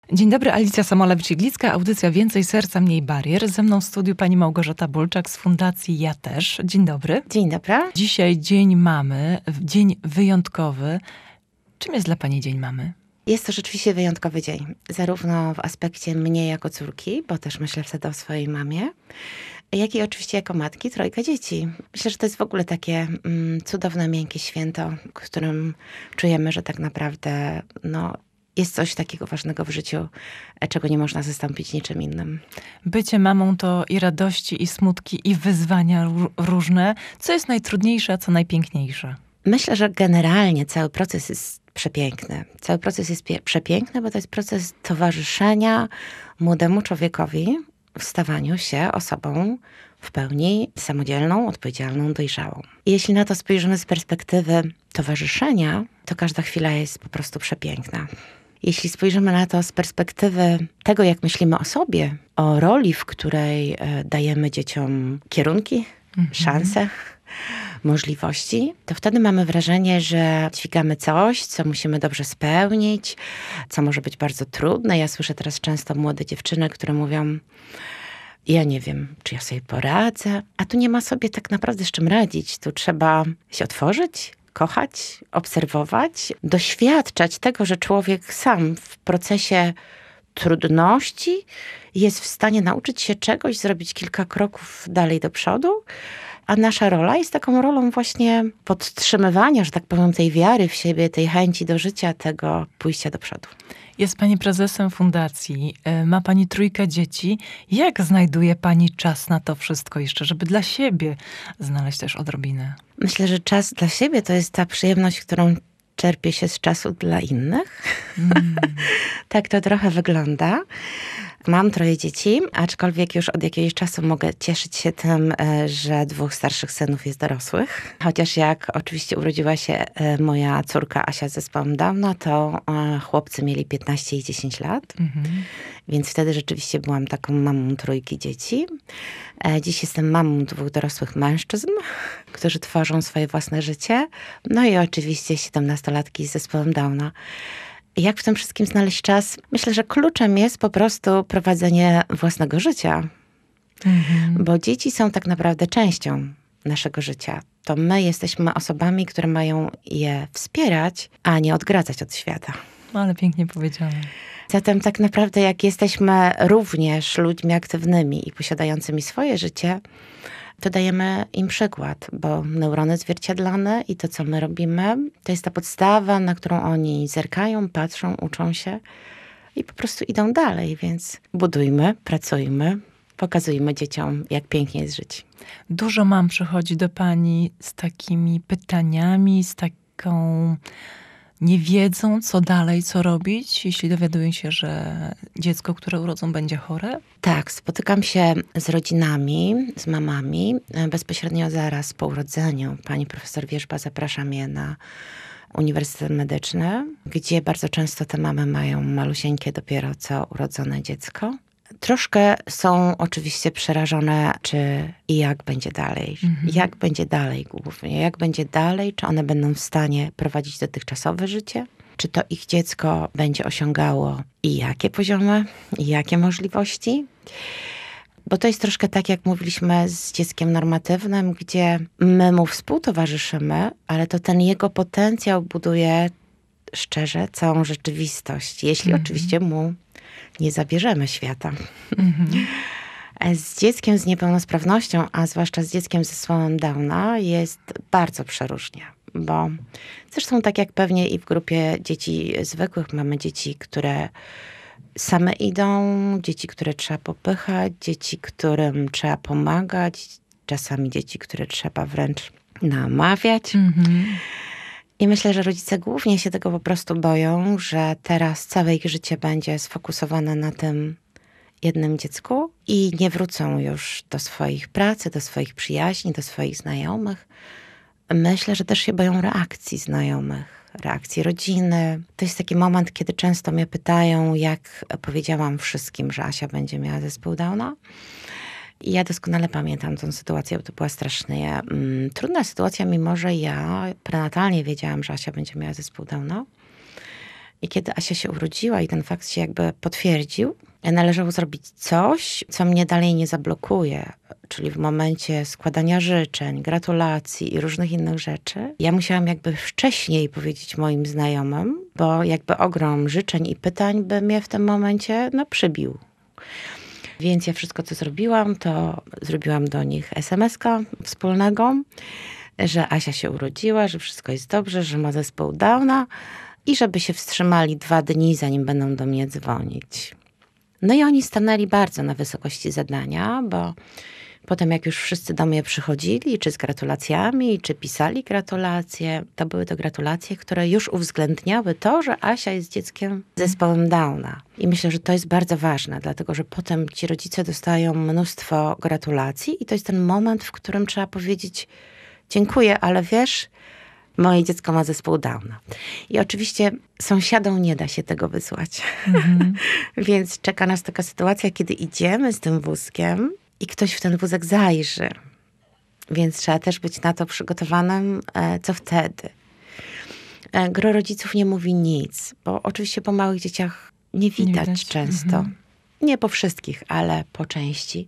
Dzień dobry, Alicja Samolewicz-Iglicka, audycja Więcej Serca, Mniej Barier. Ze mną w studiu pani Małgorzata Bulczak z Fundacji Ja Też. Dzień dobry. Dzień dobry. Dzisiaj Dzień Mamy, dzień wyjątkowy. Czym jest dla pani Dzień Mamy? Jest to rzeczywiście wyjątkowy dzień. Zarówno w aspekcie mnie jako córki, bo też myślę wtedy o swojej mamie, jak i oczywiście jako matki, trójka dzieci. Myślę, że to jest w ogóle takie cudowne, miękkie święto, w którym czujemy, że tak naprawdę jest coś takiego ważnego w życiu, czego nie można zastąpić niczym innym. Bycie mamą to i radości, i smutki, i wyzwania różne. Co jest najtrudniejsze, a co najpiękniejsze? Myślę, że generalnie cały proces jest przepiękny. Cały proces jest przepiękny, bo to jest proces towarzyszenia młodemu człowiekowi w stawaniu się osobą w pełni samodzielną, odpowiedzialną, dojrzałą. I jeśli na to spojrzymy z perspektywy towarzyszenia, to każda chwila jest po prostu przepiękna. Jeśli spojrzymy na to z perspektywy tego, jak myślimy o sobie, o roli, w której dajemy dzieciom kierunki, szanse, możliwości, to wtedy mamy wrażenie, że dźwigamy coś, co musimy dobrze spełnić, co może być bardzo trudne. Ja słyszę teraz często młode dziewczyny, które mówią: ja nie wiem, czy ja sobie poradzę, a tu nie ma sobie tak naprawdę z czym radzić. Tu trzeba się otworzyć, kochać, obserwować, doświadczać tego, że człowiek sam w procesie trudności jest w stanie nauczyć się czegoś, zrobić kilka kroków dalej do przodu, a nasza rola jest taką rolą właśnie podtrzymywania, że tak powiem, tej wiary w siebie, tej chęci do życia, tego pójścia do przodu. Jest pani prezesem fundacji, ma pani trójkę dzieci. Jak znajduje pani czas na to wszystko jeszcze, żeby dla siebie znaleźć też odrobinę? Myślę, że czas dla siebie to jest ta przyjemność, którą czerpie się z czasu dla innych. Tak to trochę wygląda. Mam 3 dzieci, aczkolwiek już od jakiegoś czasu mogę cieszyć się tym, że 2 starszych synów jest dorosłych. Chociaż jak oczywiście urodziła się moja córka Asia z zespołem Downa, to chłopcy mieli 15 i 10 lat. Więc wtedy rzeczywiście byłam taką mamą 3 dzieci. Dziś jestem mamą 2 dorosłych mężczyzn, którzy tworzą swoje własne życie. No i oczywiście 17-latki z zespołem Downa. Jak w tym wszystkim znaleźć czas? Myślę, że kluczem jest po prostu prowadzenie własnego życia. Bo dzieci są tak naprawdę częścią naszego życia. To my jesteśmy osobami, które mają je wspierać, a nie odgradzać od świata. Ale pięknie powiedziane. Zatem tak naprawdę jak jesteśmy również ludźmi aktywnymi i posiadającymi swoje życie, to dajemy im przykład, bo neurony zwierciadlane i to, co my robimy, to jest ta podstawa, na którą oni zerkają, patrzą, uczą się i po prostu idą dalej. Więc budujmy, pracujmy, pokazujmy dzieciom, jak pięknie jest żyć. Dużo mam przychodzi do pani z takimi pytaniami, z taką niewiedzą, co dalej, co robić, jeśli dowiadują się, że dziecko, które urodzą, będzie chore? Tak, spotykam się z rodzinami, z mamami. Bezpośrednio zaraz po urodzeniu pani profesor Wierzba zaprasza mnie na Uniwersytet Medyczny, gdzie bardzo często te mamy mają malusieńkie, dopiero co urodzone dziecko. Troszkę są oczywiście przerażone, czy i jak będzie dalej. Jak będzie dalej głównie. Jak będzie dalej, czy one będą w stanie prowadzić dotychczasowe życie? Czy to ich dziecko będzie osiągało i jakie poziomy, i jakie możliwości? Bo to jest troszkę tak, jak mówiliśmy z dzieckiem normatywnym, gdzie my mu współtowarzyszymy, ale to ten jego potencjał buduje szczerze całą rzeczywistość. Jeśli oczywiście mu nie zabierzemy świata. Z dzieckiem z niepełnosprawnością, a zwłaszcza z dzieckiem z zespołem Downa jest bardzo przeróżnie. Bo zresztą tak jak pewnie i w grupie dzieci zwykłych mamy dzieci, które same idą, dzieci, które trzeba popychać, dzieci, którym trzeba pomagać, czasami dzieci, które trzeba wręcz namawiać. I myślę, że rodzice głównie się tego po prostu boją, że teraz całe ich życie będzie sfokusowane na tym jednym dziecku i nie wrócą już do swoich pracy, do swoich przyjaźni, do swoich znajomych. Myślę, że też się boją reakcji znajomych, reakcji rodziny. To jest taki moment, kiedy często mnie pytają, jak powiedziałam wszystkim, że Asia będzie miała zespół Downa. I ja doskonale pamiętam tę sytuację, bo to była strasznie trudna sytuacja, mimo że ja prenatalnie wiedziałam, że Asia będzie miała zespół Downa. I kiedy Asia się urodziła i ten fakt się jakby potwierdził, należało zrobić coś, co mnie dalej nie zablokuje. Czyli w momencie składania życzeń, gratulacji i różnych innych rzeczy, ja musiałam jakby wcześniej powiedzieć moim znajomym, bo jakby ogrom życzeń i pytań by mnie w tym momencie przybił. Więc ja wszystko, co zrobiłam, to zrobiłam do nich SMS-ka wspólnego, że Asia się urodziła, że wszystko jest dobrze, że ma zespół Downa i żeby się wstrzymali 2 dni, zanim będą do mnie dzwonić. No i oni stanęli bardzo na wysokości zadania, bo potem jak już wszyscy do mnie przychodzili, czy z gratulacjami, czy pisali gratulacje, to były to gratulacje, które już uwzględniały to, że Asia jest dzieckiem z zespołem Downa. I myślę, że to jest bardzo ważne, dlatego że potem ci rodzice dostają mnóstwo gratulacji i to jest ten moment, w którym trzeba powiedzieć dziękuję, ale wiesz, moje dziecko ma zespół Downa. I oczywiście sąsiadom nie da się tego wysłać. Więc czeka nas taka sytuacja, kiedy idziemy z tym wózkiem i ktoś w ten wózek zajrzy. Więc trzeba też być na to przygotowanym, co wtedy. Gro rodziców nie mówi nic, bo oczywiście po małych dzieciach nie widać często. Nie po wszystkich, ale po części.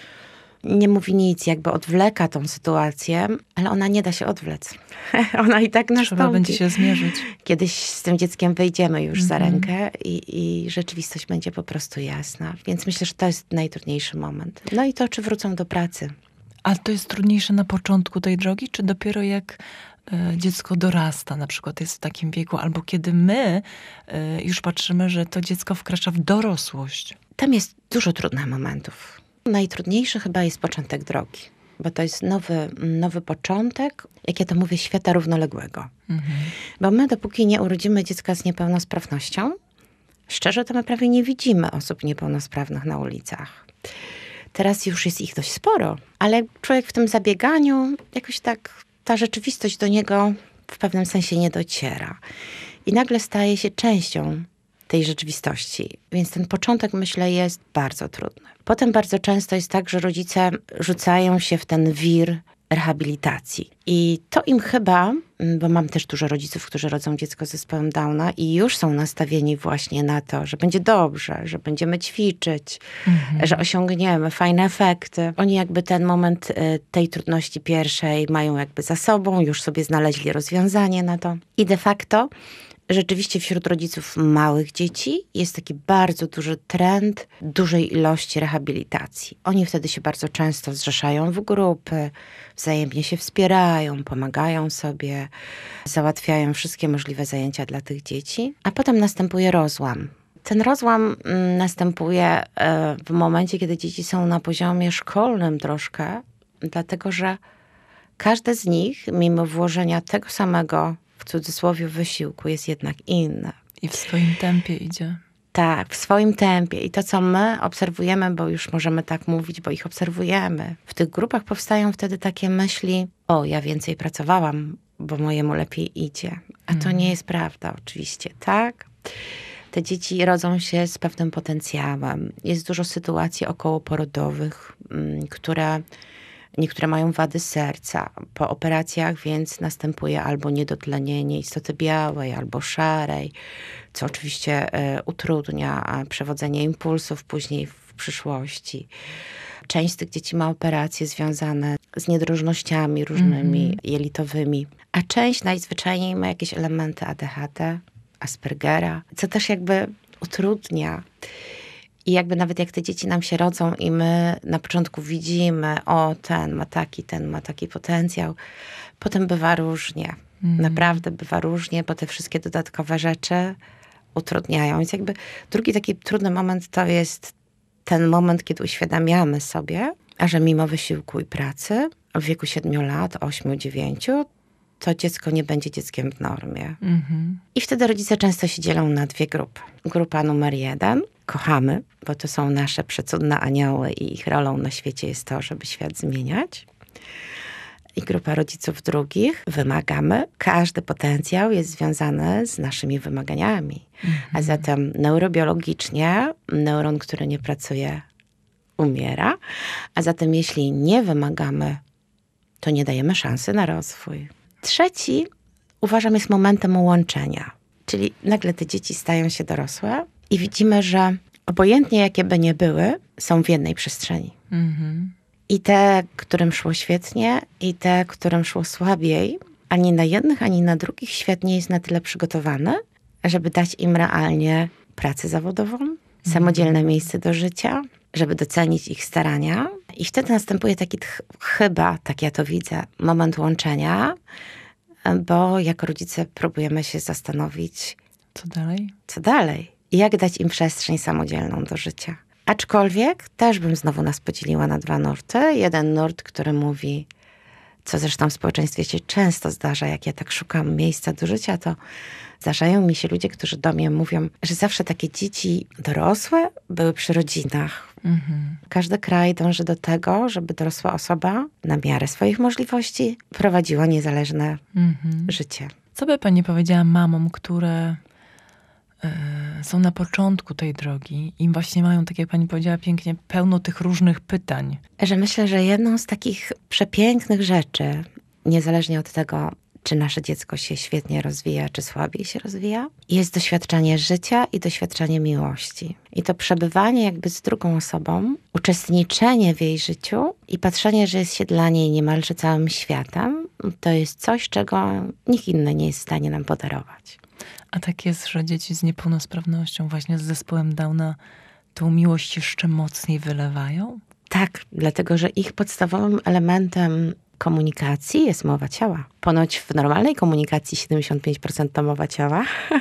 Nie mówi nic, jakby odwleka tą sytuację, ale ona nie da się odwlec. Ona i tak nastąpi. Trzeba będzie się zmierzyć. Kiedyś z tym dzieckiem wyjdziemy już za rękę i rzeczywistość będzie po prostu jasna. Więc myślę, że to jest najtrudniejszy moment. No i to, czy wrócą do pracy. Ale to jest trudniejsze na początku tej drogi, czy dopiero jak dziecko dorasta, na przykład jest w takim wieku, albo kiedy my już patrzymy, że to dziecko wkracza w dorosłość? Tam jest dużo trudnych momentów. Najtrudniejszy chyba jest początek drogi, bo to jest nowy początek, jak ja to mówię, świata równoległego. Bo my, dopóki nie urodzimy dziecka z niepełnosprawnością, szczerze to my prawie nie widzimy osób niepełnosprawnych na ulicach. Teraz już jest ich dość sporo, ale człowiek w tym zabieganiu, jakoś tak ta rzeczywistość do niego w pewnym sensie nie dociera. I nagle staje się częścią tej rzeczywistości. Więc ten początek, myślę, jest bardzo trudny. Potem bardzo często jest tak, że rodzice rzucają się w ten wir rehabilitacji. I to im chyba, bo mam też dużo rodziców, którzy rodzą dziecko z zespołem Downa i już są nastawieni właśnie na to, że będzie dobrze, że będziemy ćwiczyć, że osiągniemy fajne efekty. Oni jakby ten moment tej trudności pierwszej mają jakby za sobą, już sobie znaleźli rozwiązanie na to. I de facto rzeczywiście wśród rodziców małych dzieci jest taki bardzo duży trend dużej ilości rehabilitacji. Oni wtedy się bardzo często zrzeszają w grupy, wzajemnie się wspierają, pomagają sobie, załatwiają wszystkie możliwe zajęcia dla tych dzieci, a potem następuje rozłam. Ten rozłam następuje w momencie, kiedy dzieci są na poziomie szkolnym troszkę, dlatego że każde z nich, mimo włożenia tego samego w cudzysłowie wysiłku, jest jednak inne. I w swoim tempie idzie. Tak, w swoim tempie. I to, co my obserwujemy, bo już możemy tak mówić, bo ich obserwujemy. W tych grupach powstają wtedy takie myśli, o, ja więcej pracowałam, bo mojemu lepiej idzie. A to nie jest prawda oczywiście, tak? Te dzieci rodzą się z pewnym potencjałem. Jest dużo sytuacji okołoporodowych, niektóre mają wady serca. Po operacjach więc następuje albo niedotlenienie istoty białej, albo szarej, co oczywiście utrudnia przewodzenie impulsów później w przyszłości. Część z tych dzieci ma operacje związane z niedrożnościami różnymi jelitowymi, a część najzwyczajniej ma jakieś elementy ADHD, Aspergera, co też jakby utrudnia. I jakby nawet jak te dzieci nam się rodzą i my na początku widzimy, o, ten ma taki potencjał, potem bywa różnie. Naprawdę bywa różnie, bo te wszystkie dodatkowe rzeczy utrudniają. Więc jakby drugi taki trudny moment to jest ten moment, kiedy uświadamiamy sobie, a że mimo wysiłku i pracy w wieku 7 lat, 8, 9, to dziecko nie będzie dzieckiem w normie. I wtedy rodzice często się dzielą na 2 grupy. Grupa numer 1, kochamy, bo to są nasze przecudne anioły i ich rolą na świecie jest to, żeby świat zmieniać. I grupa rodziców drugich, wymagamy. Każdy potencjał jest związany z naszymi wymaganiami. A zatem neurobiologicznie neuron, który nie pracuje, umiera. A zatem jeśli nie wymagamy, to nie dajemy szansy na rozwój. Trzeci, uważam, jest momentem łączenia. Czyli nagle te dzieci stają się dorosłe i widzimy, że obojętnie jakie by nie były, są w jednej przestrzeni. I te, którym szło świetnie, i te, którym szło słabiej, ani na jednych, ani na drugich świat nie jest na tyle przygotowany, żeby dać im realnie pracę zawodową, samodzielne miejsce do życia, żeby docenić ich starania. I wtedy następuje taki chyba, tak ja to widzę, moment łączenia, bo jako rodzice próbujemy się zastanowić, Co dalej? Co dalej? I jak dać im przestrzeń samodzielną do życia. Aczkolwiek też bym znowu nas podzieliła na dwa nurty. Jeden nurt, który mówi, co zresztą w społeczeństwie się często zdarza, jak ja tak szukam miejsca do życia, to zdarzają mi się ludzie, którzy do mnie mówią, że zawsze takie dzieci dorosłe były przy rodzinach. Każdy kraj dąży do tego, żeby dorosła osoba na miarę swoich możliwości prowadziła niezależne życie. Co by pani powiedziała mamom, które są na początku tej drogi i właśnie mają, tak jak pani powiedziała pięknie, pełno tych różnych pytań? Że myślę, że jedną z takich przepięknych rzeczy, niezależnie od tego, czy nasze dziecko się świetnie rozwija, czy słabiej się rozwija, jest doświadczanie życia i doświadczanie miłości. I to przebywanie jakby z drugą osobą, uczestniczenie w jej życiu i patrzenie, że jest się dla niej niemalże całym światem, to jest coś, czego nikt inny nie jest w stanie nam podarować. A tak jest, że dzieci z niepełnosprawnością, właśnie z zespołem Downa, tą miłość jeszcze mocniej wylewają? Tak, dlatego że ich podstawowym elementem komunikacji jest mowa ciała. Ponoć w normalnej komunikacji 75% to mowa ciała.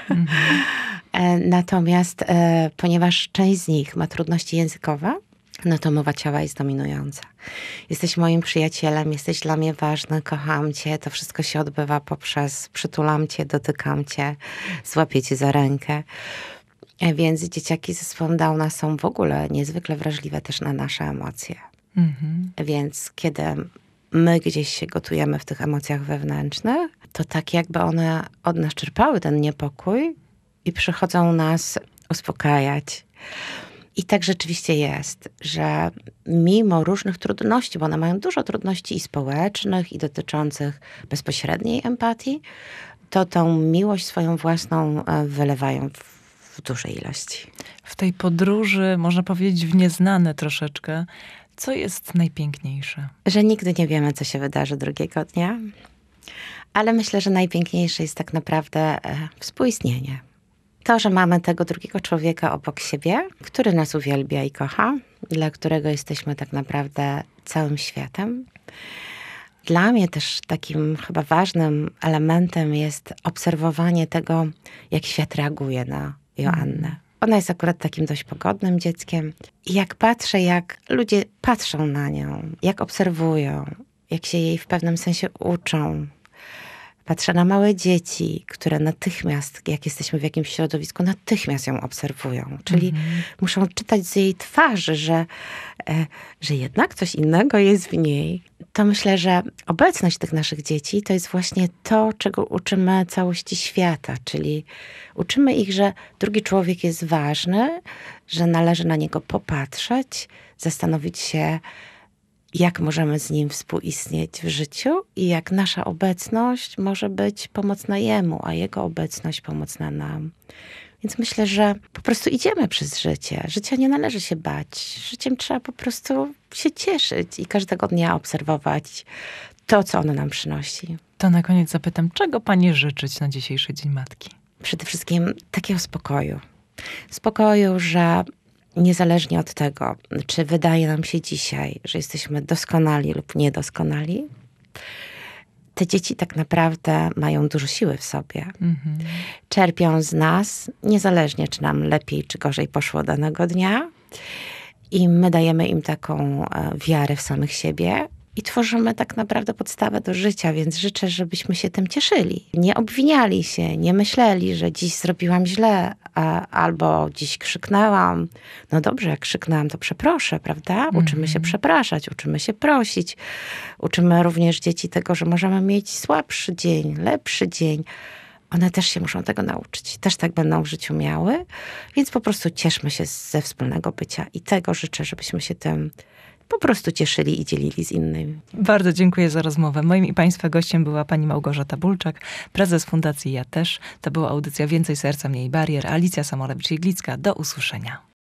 Natomiast ponieważ część z nich ma trudności językowe, no to mowa ciała jest dominująca. Jesteś moim przyjacielem, jesteś dla mnie ważny, kocham cię. To wszystko się odbywa poprzez przytulam cię, dotykam cię, złapię cię za rękę. Więc dzieciaki z zespołem Downa są w ogóle niezwykle wrażliwe też na nasze emocje. Więc kiedy my gdzieś się gotujemy w tych emocjach wewnętrznych, to tak jakby one od nas czerpały ten niepokój i przychodzą nas uspokajać. I tak rzeczywiście jest, że mimo różnych trudności, bo one mają dużo trudności i społecznych, i dotyczących bezpośredniej empatii, to tą miłość swoją własną wylewają w dużej ilości. W tej podróży, można powiedzieć, w nieznane troszeczkę, co jest najpiękniejsze? Że nigdy nie wiemy, co się wydarzy drugiego dnia, ale myślę, że najpiękniejsze jest tak naprawdę współistnienie. To, że mamy tego drugiego człowieka obok siebie, który nas uwielbia i kocha, dla którego jesteśmy tak naprawdę całym światem. Dla mnie też takim chyba ważnym elementem jest obserwowanie tego, jak świat reaguje na Joannę. Ona jest akurat takim dość pogodnym dzieckiem. I jak patrzę, jak ludzie patrzą na nią, jak obserwują, jak się jej w pewnym sensie uczą. Patrzę na małe dzieci, które natychmiast, jak jesteśmy w jakimś środowisku, natychmiast ją obserwują. Czyli muszą czytać z jej twarzy, że jednak coś innego jest w niej. To myślę, że obecność tych naszych dzieci to jest właśnie to, czego uczymy całości świata. Czyli uczymy ich, że drugi człowiek jest ważny, że należy na niego popatrzeć, zastanowić się, jak możemy z nim współistnieć w życiu i jak nasza obecność może być pomocna jemu, a jego obecność pomocna nam. Więc myślę, że po prostu idziemy przez życie. Życia nie należy się bać. Życiem trzeba po prostu się cieszyć i każdego dnia obserwować to, co ono nam przynosi. To na koniec zapytam, czego pani życzyć na dzisiejszy Dzień Matki? Przede wszystkim takiego spokoju. Spokoju, że niezależnie od tego, czy wydaje nam się dzisiaj, że jesteśmy doskonali lub niedoskonali, te dzieci tak naprawdę mają dużo siły w sobie. Czerpią z nas, niezależnie czy nam lepiej czy gorzej poszło danego dnia. I my dajemy im taką wiarę w samych siebie i tworzymy tak naprawdę podstawę do życia, więc życzę, żebyśmy się tym cieszyli. Nie obwiniali się, nie myśleli, że dziś zrobiłam źle, albo dziś krzyknęłam. No dobrze, jak krzyknęłam, to przeproszę, prawda? Uczymy się przepraszać, uczymy się prosić. Uczymy również dzieci tego, że możemy mieć słabszy dzień, lepszy dzień. One też się muszą tego nauczyć. Też tak będą w życiu miały. Więc po prostu cieszmy się ze wspólnego bycia. I tego życzę, żebyśmy się tym po prostu cieszyli i dzielili z innymi. Bardzo dziękuję za rozmowę. Moim i Państwa gościem była pani Małgorzata Bulczak, prezes Fundacji Ja Też. To była audycja Więcej Serca, Mniej Barier. Alicja Samolewicz-Jeglicka. Do usłyszenia.